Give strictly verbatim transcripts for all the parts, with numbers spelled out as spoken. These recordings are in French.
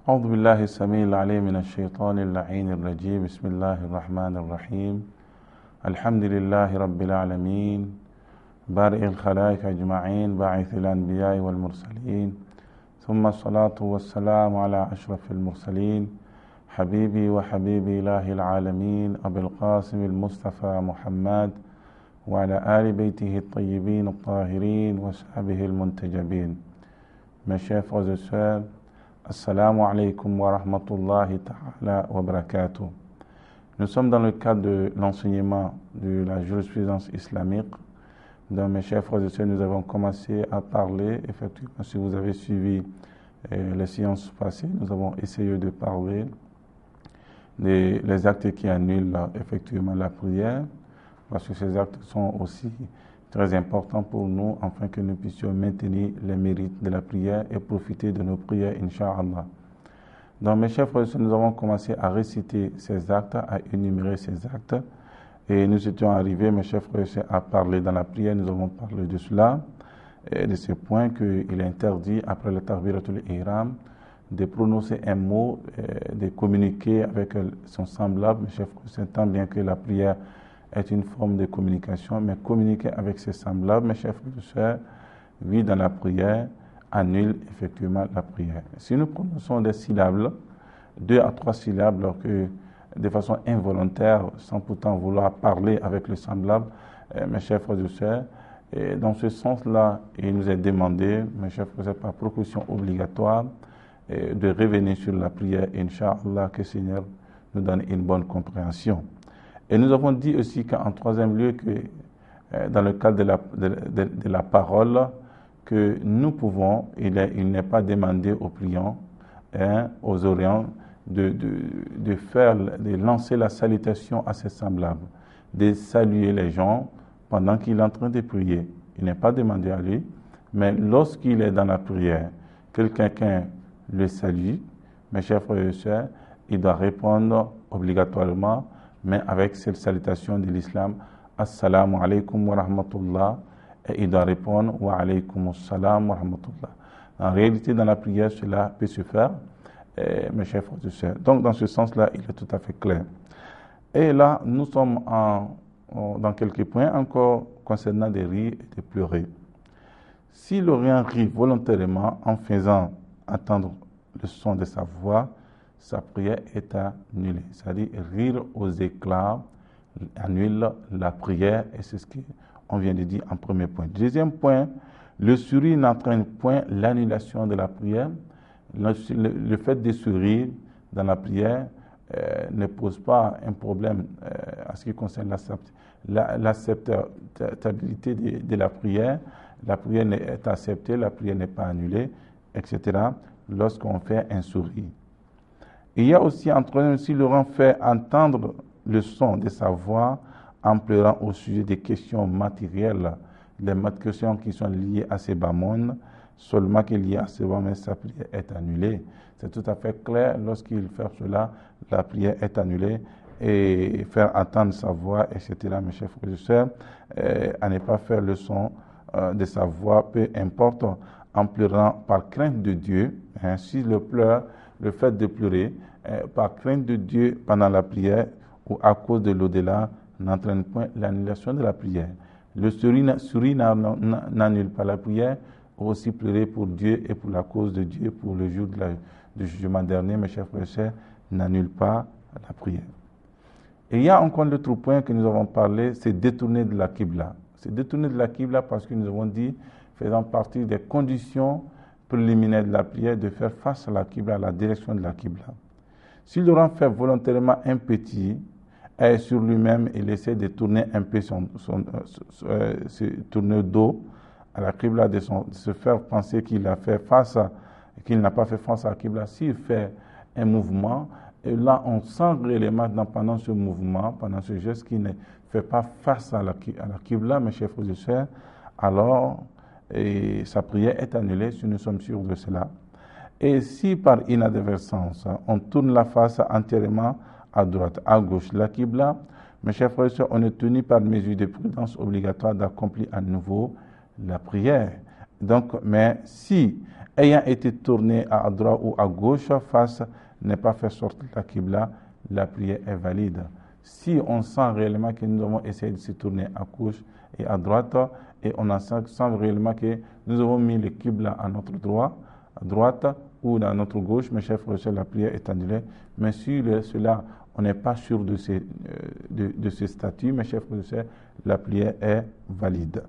أعوذ بالله السميع العليم من الشيطان اللعين الرجيم بسم الله الرحمن الرحيم الحمد لله رب العالمين بارئ الخلائق أجمعين باعث الأنبياء والمرسلين ثم الصلاة والسلام على أشرف المرسلين حبيبي وحبيبي إله العالمين أبي القاسم المصطفى محمد وعلى آل بيته الطيبين الطاهرين وصحبه المنتجبين. Mes chers frères et sœurs, Assalamu alaikum wa rahmatullahi ta'ala wa barakatuh. Nous sommes dans le cadre de l'enseignement de la jurisprudence islamique. Dans mes chers frères et sœurs, nous avons commencé à parler, effectivement, si vous avez suivi euh, les séances passées, nous avons essayé de parler des les actes qui annulent effectivement la prière, parce que ces actes sont aussi très importants pour nous, afin que nous puissions maintenir les mérites de la prière et profiter de nos prières, Inch'Allah. Donc, mes chers frères et sœurs, nous avons commencé à réciter ces actes, à énumérer ces actes, et nous étions arrivés, mes chers frères et sœurs, à parler dans la prière. Nous avons parlé de cela, et de ce point qu'il est interdit, après le Takbiratul Ihram, de prononcer un mot, de communiquer avec son semblable, mes chers frères et sœurs, tant bien que la prière est une forme de communication, mais communiquer avec ses semblables, mes chers frères et sœurs, oui, dans la prière, annule effectivement la prière. Si nous prononçons des syllabes, deux à trois syllabes, que de façon involontaire, sans pourtant vouloir parler avec le semblable, mes chers frères et sœurs, et dans ce sens-là, il nous est demandé, mes chers frères et sœurs, par proposition obligatoire, de revenir sur la prière, Inch'Allah, que le Seigneur nous donne une bonne compréhension. Et nous avons dit aussi qu'en troisième lieu, que euh, dans le cadre de la, de, de, de la parole, que nous pouvons, il n'est il n'est pas demandé aux priants, hein, aux orients, de, de, de faire, de lancer la salutation à ses semblables, de saluer les gens pendant qu'il est en train de prier. Il n'est pas demandé à lui, mais lorsqu'il est dans la prière, que quelqu'un le salue, mes chers frères et sœurs, il doit répondre obligatoirement, mais avec cette salutation de l'islam, Assalamu alaikum wa rahmatullah, et il doit répondre Wa alaikum assalam wa rahmatullah. En réalité, dans la prière, cela peut se faire, et, mes chers frères et sœurs. Donc, dans ce sens-là, il est tout à fait clair. Et là, nous sommes en, en, dans quelques points encore concernant des rires et de pleurer. Si l'Orient rit volontairement en faisant entendre le son de sa voix, sa prière est annulée. C'est-à-dire, rire aux éclats annule la prière, et c'est ce qu'on vient de dire en premier point. Deuxième point, le sourire n'entraîne point l'annulation de la prière. Le, le, le fait de sourire dans la prière euh, ne pose pas un problème euh, en ce qui concerne l'acceptabilité de, de la prière. La prière est acceptée, la prière n'est pas annulée, et cetera, lorsqu'on fait un sourire. Il y a aussi, en troisième, si Laurent fait entendre le son de sa voix en pleurant au sujet des questions matérielles, les questions qui sont liées à ces bas mondes, seulement qu'il y a à ces bas mondes, sa prière est annulée. C'est tout à fait clair, lorsqu'il fait cela, la prière est annulée, et faire entendre sa voix, et cetera, mes chers frères et sœurs, euh, à ne pas faire le son euh, de sa voix, peu importe, en pleurant par crainte de Dieu, hein, si le pleur, le fait de pleurer, euh, par crainte de Dieu pendant la prière ou à cause de l'au-delà, n'entraîne point l'annulation de la prière. Le sourire n'annule pas la prière, ou aussi pleurer pour Dieu et pour la cause de Dieu, pour le jour de la, du jugement dernier, mes chers frères et sœurs, n'annule pas la prière. Et il y a encore l'autre point que nous avons parlé, c'est détourner de la Qibla. C'est détourner de la Qibla parce que nous avons dit, faisant partie des conditions préliminaire de la prière, de faire face à la Qibla, à la direction de la Qibla. Si Laurent fait volontairement un petit, est sur lui-même, il essaie de tourner un peu son, son, son euh, se tourner le dos à la Qibla, de, son, de se faire penser qu'il a fait face à, qu'il n'a pas fait face à la Qibla. S'il fait un mouvement, et là on sent réellement pendant ce mouvement, pendant ce geste, qu'il ne fait pas face à la, à la Qibla, mes chers frères et sœurs, alors et sa prière est annulée, si nous sommes sûrs de cela. Et si par inadvertance, on tourne la face entièrement à droite, à gauche, la Qibla, mes chers frères et sœurs, on est tenu par mesure de prudence obligatoire d'accomplir à nouveau la prière. Donc, mais si ayant été tourné à droite ou à gauche, face, n'est pas fait sortir la Qibla, la prière est valide. Si on sent réellement que nous avons essayé de se tourner à gauche et à droite, et on sent réellement que nous avons mis le Qibla à notre droit, à droite ou à notre gauche, mes chers frères et sœurs, la prière est annulée. Mais si le, cela, on n'est pas sûr de ce, de, de ce statut, mes chers frères et sœurs, la prière est valide.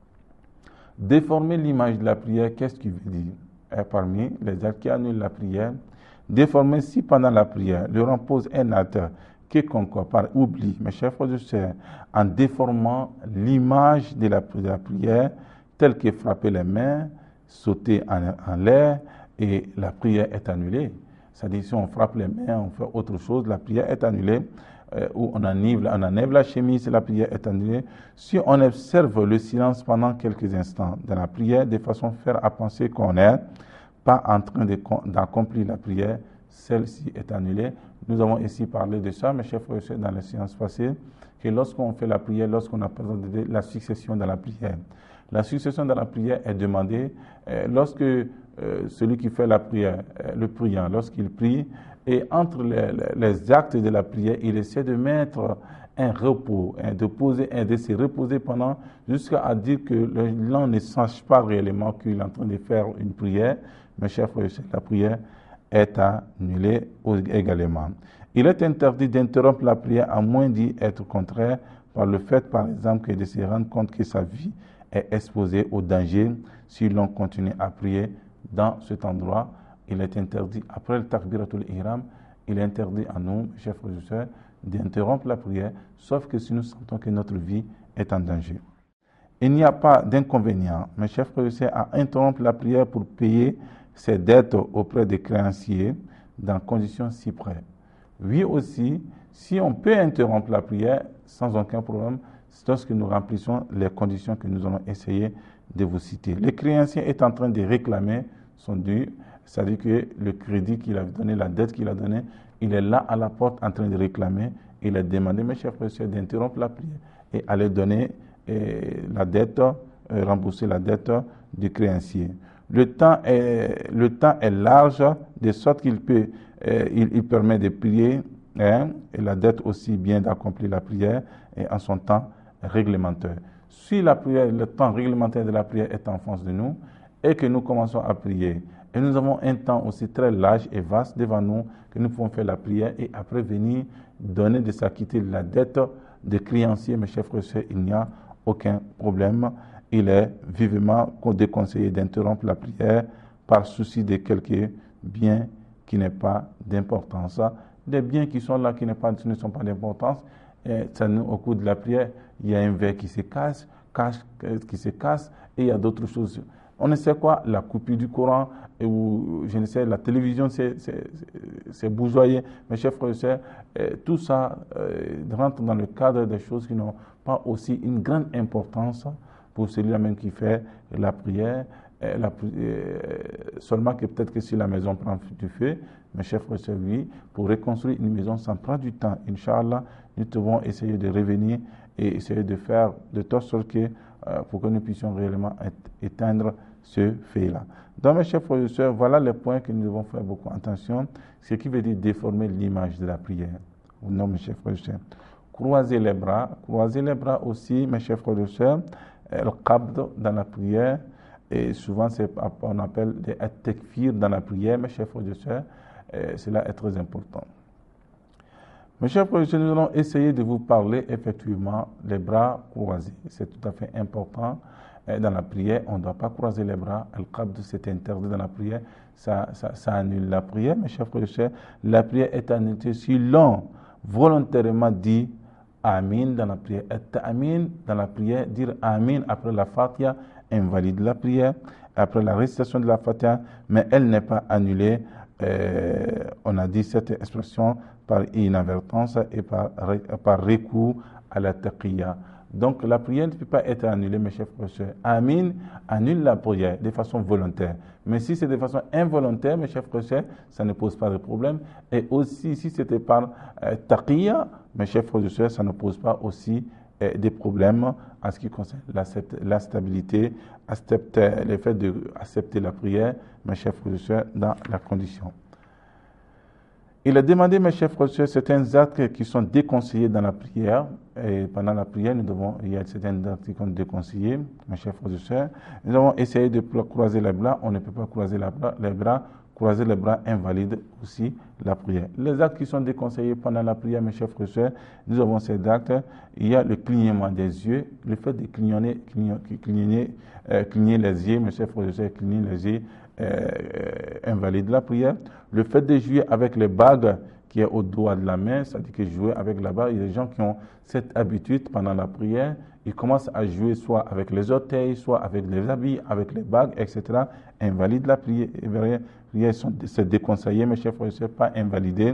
Déformer l'image de la prière, qu'est-ce qu'il veut dire? Et parmi les actes qui annulent la prière, déformer si pendant la prière, le rang pose un acte quiconque par oubli, mes chers frères et sœurs, en déformant l'image de la, de la prière, telle que frapper les mains, sauter en, en l'air, et la prière est annulée. C'est-à-dire, si on frappe les mains, on fait autre chose, la prière est annulée. Euh, ou on enlève, on enlève la chemise, la prière est annulée. Si on observe le silence pendant quelques instants dans la prière, de façon à faire à penser qu'on n'est pas en train d'accomplir la prière, celle-ci est annulée. Nous avons ici parlé de ça, mes chers frères et sœurs, dans les séances passées, que lorsqu'on fait la prière, lorsqu'on a présenté la succession dans la prière, la succession dans la prière est demandée euh, lorsque euh, celui qui fait la prière, euh, le priant, lorsqu'il prie, et entre les, les actes de la prière, il essaie de mettre un repos, hein, de poser, hein, de se reposer pendant, jusqu'à dire que l'on ne sache pas réellement qu'il est en train de faire une prière. Mes chers frères et sœurs, la prière est annulée également. Il est interdit d'interrompre la prière à moins d'y être contraire par le fait, par exemple, que de se rendre compte que sa vie est exposée au danger si l'on continue à prier dans cet endroit. Il est interdit, après le takbiratul ihram, il est interdit à nous, chers frères et sœurs, d'interrompre la prière, sauf que si nous sentons que notre vie est en danger. Il n'y a pas d'inconvénient, mes chers frères et sœurs, à interrompre la prière pour payer ses dettes auprès des créanciers dans conditions si près. Oui aussi, si on peut interrompre la prière sans aucun problème, c'est lorsque nous remplissons les conditions que nous allons essayer de vous citer. Le créancier est en train de réclamer son dû, c'est-à-dire que le crédit qu'il a donné, la dette qu'il a donnée, il est là à la porte en train de réclamer. Il a demandé, mes chers frères et sœurs, d'interrompre la prière et aller donner eh, la dette, eh, rembourser la dette du créancier. Le temps est, le temps est large, de sorte qu'il peut, eh, il, il permet de prier, hein, et la dette aussi bien d'accomplir la prière et en son temps réglementaire. Si la prière, le temps réglementaire de la prière est en face de nous et que nous commençons à prier, et nous avons un temps aussi très large et vaste devant nous que nous pouvons faire la prière et après venir donner de s'acquitter de la dette des créanciers, mes chers frères et sœurs, il n'y a aucun problème. Il est vivement déconseillé d'interrompre la prière par souci de quelques biens qui n'ont pas d'importance. Des biens qui sont là, qui ne, pas, ne sont pas d'importance, et ça, au cours de la prière, il y a un verre qui se casse, cache, qui se casse et il y a d'autres choses. On ne sait quoi, la coupure du courant, ou je ne sais, la télévision s'est bougeoyée, mes chers frères et sœurs, tout ça euh, rentre dans le cadre des choses qui n'ont pas aussi une grande importance pour celui-là même qui fait la prière, la, euh, seulement que peut-être que si la maison prend du feu, mes chers frères et sœurs, oui, pour reconstruire une maison, ça prend du temps. Inch'Allah, nous devons essayer de revenir et essayer de faire de telle sorte que, euh, pour que nous puissions réellement éteindre ce fait-là. Donc, mes chers frères et sœurs, voilà les points que nous devons faire beaucoup attention, ce qui veut dire déformer l'image de la prière. Non, mes chers frères et sœurs. Croiser les bras, croiser les bras aussi, mes chers frères et sœurs, le qabd dans la prière, et souvent c'est, on appelle des at-takfir dans la prière, mes chers frères et sœurs, cela est très important. Mes chers frères et sœurs, nous allons essayer de vous parler effectivement les bras croisés. C'est tout à fait important. Dans la prière, on ne doit pas croiser les bras. Al-qabd, c'est interdit dans la prière. Ça, ça, ça annule la prière, mes chers frères et sœurs. La prière est annulée si l'on volontairement dit Amin dans la prière. Et Amin dans la prière, dire Amin après la Fatiha invalide la prière, après la récitation de la Fatiha, mais elle n'est pas annulée. Euh, on a dit cette expression par inadvertance et par, par recours à la taqiyya. Donc la prière ne peut pas être annulée, mes chers frères et sœurs. Amin annule la prière de façon volontaire. Mais si c'est de façon involontaire, mes chers frères et sœurs, ça ne pose pas de problème. Et aussi, si c'était par euh, taqiyya, mes chers frères et sœurs, ça ne pose pas aussi euh, des problèmes en ce qui concerne la, la stabilité, accepter, le fait d'accepter la prière, mes chers frères et sœurs, dans la condition. Il a demandé, mes chers frères et sœurs, certains actes qui sont déconseillés dans la prière. Et pendant la prière, nous devons, il y a certains actes qui sont déconseillés, mes chers frères et sœurs. Nous avons essayé de croiser les bras. On ne peut pas croiser les bras. Croiser les bras invalide aussi la prière. Les actes qui sont déconseillés pendant la prière, mes chers frères et sœurs, nous avons ces actes. Il y a le clignement des yeux, le fait de cligner, cligner, cligner, euh, cligner les yeux, mes chers frères et sœurs, cligner les yeux euh, invalide la prière. Le fait de jouer avec les bagues qui est au doigt de la main, c'est-à-dire que jouer avec la bague, il y a des gens qui ont cette habitude pendant la prière, ils commencent à jouer soit avec les orteils, soit avec les habits, avec les bagues, et cetera. Invalide la prière. Les prières sont déconseillées, mes chers frères et sœurs, pas invalidées.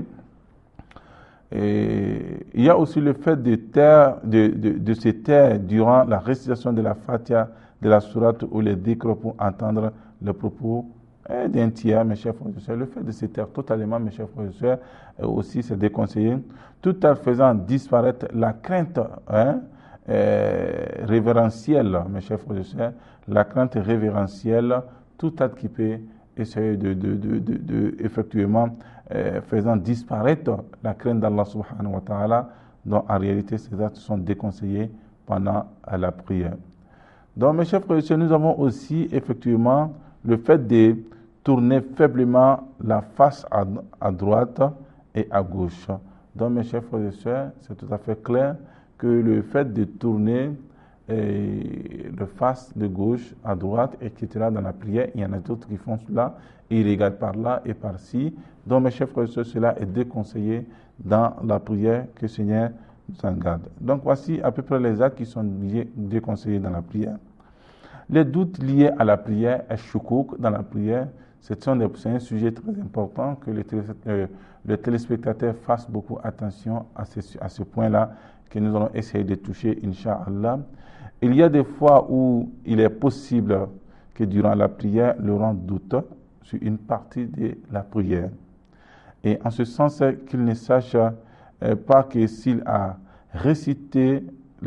Et il y a aussi le fait de, taire, de, de, de se taire durant la récitation de la Fatiha, de la sourate ou les dhikr pour entendre le propos d'un tiers, mes chers frères et sœurs. Le fait de se taire totalement, mes chers frères et sœurs, aussi c'est déconseillé, tout en faisant disparaître la crainte hein, euh, révérentielle, mes chers frères et sœurs, la crainte révérentielle, tout acte qui peut essayer de, de, de, de, de effectivement euh, faisant disparaître la crainte d'Allah subhanahu wa ta'ala, dont en réalité ces actes sont déconseillés pendant la prière. Donc mes chers frères et sœurs, nous avons aussi effectivement le fait de tourner faiblement la face à, à droite et à gauche. Donc mes chers frères et sœurs, c'est tout à fait clair que le fait de tourner et le face de gauche à droite, et cetera dans la prière, il y en a d'autres qui font cela, et ils regardent par là et par-ci. Donc mes chers frères et sœurs, cela est déconseillé dans la prière, que le Seigneur nous en garde. Donc voici à peu près les actes qui sont liés, déconseillés dans la prière. Les doutes liés à la prière, et choukouk dans la prière, c'est un, un sujet très important que les, télé, euh, les téléspectateurs fassent beaucoup attention à ce, à ce point-là que nous allons essayer de toucher, Inch'Allah. Il y a des fois où il est possible que durant la prière, le rend doute sur une partie de la prière. Et en ce sens qu'il ne sache euh, pas que s'il a récité le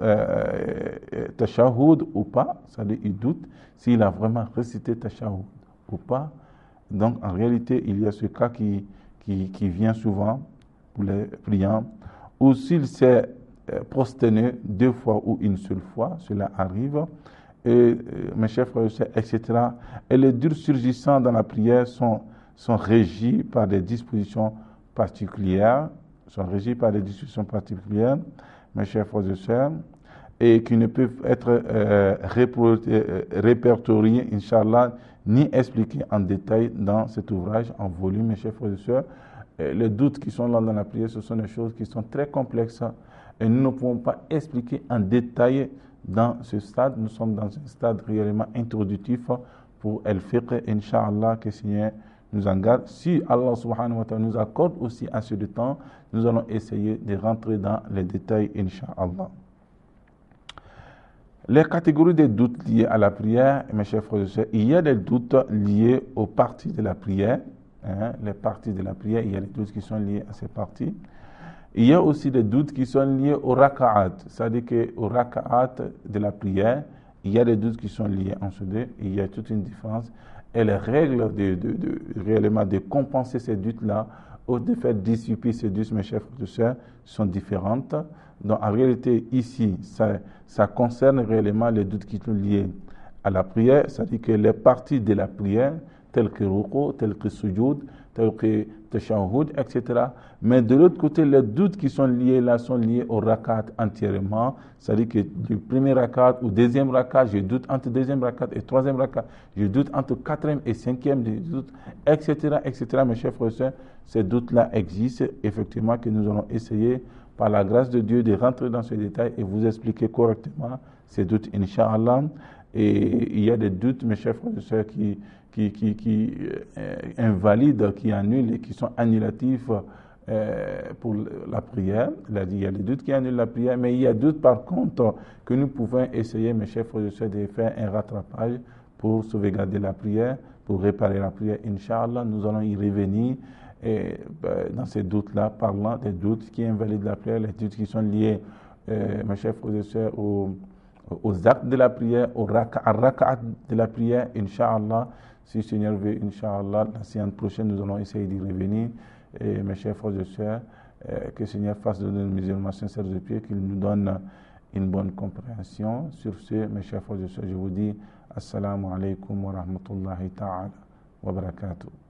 tashahhud ou pas, c'est-à-dire il doute s'il a vraiment récité tashahhud ou pas. Donc en réalité, il y a ce cas qui, qui, qui vient souvent pour les priants, ou s'il s'est prosterné deux fois ou une seule fois, cela arrive, et mes chers frères et sœurs, et cetera. Et les durs surgissants dans la prière sont, sont régis par des dispositions particulières, sont régis par des dispositions particulières, mes chers frères et sœurs, et qui ne peuvent être euh, répertoriés, Inch'Allah, ni expliqués en détail dans cet ouvrage en volume, mes chers frères et sœurs. Et les doutes qui sont là dans la prière, ce sont des choses qui sont très complexes et nous ne pouvons pas expliquer en détail dans ce stade. Nous sommes dans un stade réellement introductif pour El-Fiqh, Inch'Allah, que le Seigneur nous en garde. Si Allah subhanahu wa ta'ala nous accorde aussi assez de temps, nous allons essayer de rentrer dans les détails, Inch'Allah. Les catégories des doutes liés à la prière, mes chers frères et sœurs, il y a des doutes liés aux parties de la prière. Hein, les parties de la prière, il y a des doutes qui sont liés à ces parties. Il y a aussi des doutes qui sont liés au raka'at, c'est-à-dire qu'au raka'at de la prière, il y a des doutes qui sont liés en ce deux, il y a toute une différence. Et les règles de, de, de, réellement de compenser ces doutes-là, ou de faire dissiper ces doutes, mes chers frères et sœurs, sont différentes. Donc en réalité, ici, ça, ça concerne réellement les doutes qui sont liés à la prière, c'est-à-dire que les parties de la prière, telles que ruku, telles que sujoud, telles que tashahhud, et cetera. Mais de l'autre côté, les doutes qui sont liés là sont liés au rakat entièrement, c'est-à-dire que du premier rakat ou deuxième rakat, je doute entre deuxième rakat et troisième rakat, je doute entre quatrième et cinquième, je doute, et cetera, et cetera. Mes chers frères et sœurs, ces doutes-là existent, effectivement, que nous allons essayer, par la grâce de Dieu, de rentrer dans ce détail et vous expliquer correctement ces doutes, Inch'Allah. Et il y a des doutes, mes chers frères et sœurs, qui, qui, qui, qui euh, invalident, qui annulent et qui sont annulatifs euh, pour la prière. Il y a des doutes qui annulent la prière, mais il y a d'autres, par contre, que nous pouvons essayer, mes chers frères et sœurs, de faire un rattrapage pour sauvegarder la prière, pour réparer la prière. Inch'Allah, nous allons y revenir. Et ben, dans ces doutes-là, parlant des doutes qui invalident la prière, les doutes qui sont liés euh, mes chers frères et sœurs, aux, aux actes de la prière, aux raka'at de la prière, Inch'Allah. Si le Seigneur veut, Inch'Allah, la séance prochaine, nous allons essayer d'y revenir. Et mes chers frères et sœurs, euh, que le Seigneur fasse de nous musulmans sincères de prière, qu'il nous donne une bonne compréhension. Sur ce, mes chers frères et sœurs, je vous dis Assalamu alaikum wa rahmatullahi ta'ala wa barakatuh.